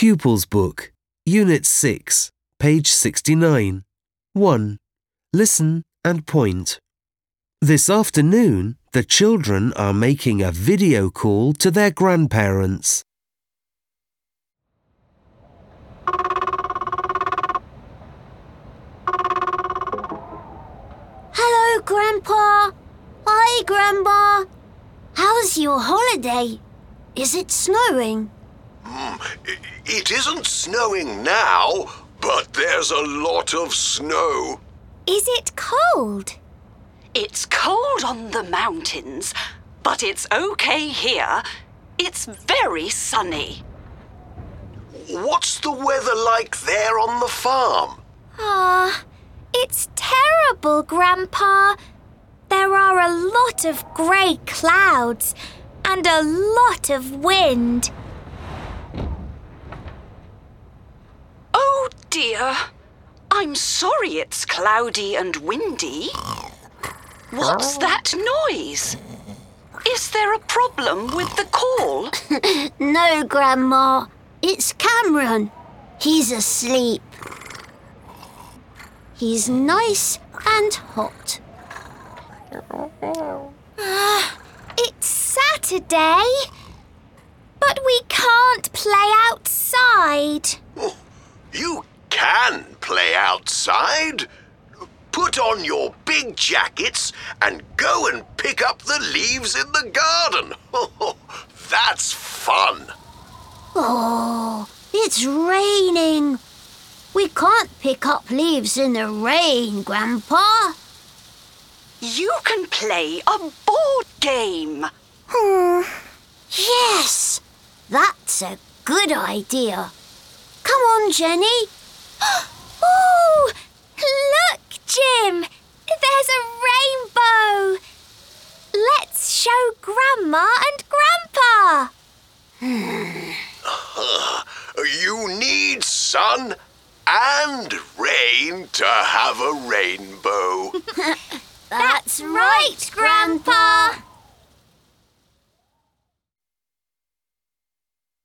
Pupils Book, Unit 6, page 69. 1. Listen and point. This afternoon, the children are making a video call to their grandparents. Hello, Grandpa. Hi, Grandma. How's your holiday? Is it snowing? It isn't snowing now, but there's a lot of snow. Is it cold? It's cold on the mountains, but it's okay here. It's very sunny. What's the weather like there on the farm? It's terrible, Grandpa. There are a lot of grey clouds and a lot of wind. Oh dear, I'm sorry it's cloudy and windy. What's that noise? Is there a problem with the call? No, Grandma. It's Cameron. He's asleep. He's nice and hot. It's Saturday, but we can't play outside. Oh, you can play outside. Put on your big jackets and go and pick up the leaves in the garden. That's fun. Oh, it's raining. We can't pick up leaves in the rain, Grandpa. You can play a board game. Yes, that's a good idea. Come on, Jenny. Oh, look, Jim. There's a rainbow. Let's show Grandma and Grandpa. You need sun and rain to have a rainbow. That's right, Grandpa.